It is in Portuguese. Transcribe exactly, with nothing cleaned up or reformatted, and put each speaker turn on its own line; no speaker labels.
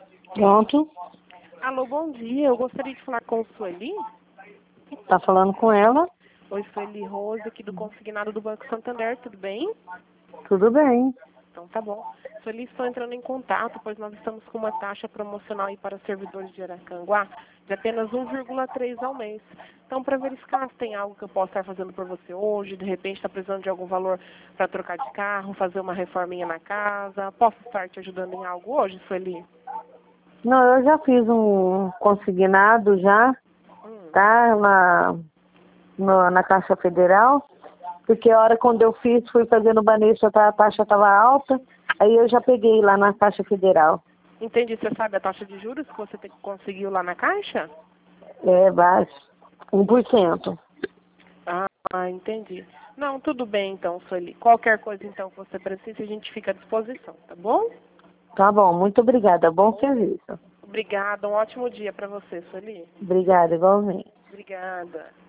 Pronto.
Alô, bom dia. Eu gostaria de falar com Sueli.
Tá falando com ela?
Oi, Sueli Rose, aqui do Consignado do Banco Santander, tudo bem?
Tudo bem.
Então tá bom. Sueli, estou entrando em contato, pois nós estamos com uma taxa promocional aí para servidores de Aracanguá de apenas um vírgula três ao mês. Então, para verificar se tem algo que eu possa estar fazendo por você hoje, de repente está precisando de algum valor para trocar de carro, fazer uma reforminha na casa, posso estar te ajudando em algo hoje, Sueli?
Não, eu já fiz um consignado já,
Hum.
tá? Na, no- na Caixa Federal. Porque a hora quando eu fiz, fui fazer no Banespa, tá, a taxa estava alta. Aí eu já peguei lá na Caixa Federal.
Entendi. Você sabe a taxa de juros que você te- conseguiu lá na Caixa?
É baixo. um por cento.
Ah, entendi. Não, tudo bem então, Sueli. Qualquer coisa então que você precise, a gente fica à disposição, tá bom?
Tá bom, muito obrigada. Bom serviço.
Obrigada, um ótimo dia para você, Sueli.
Obrigada, igualmente.
Obrigada.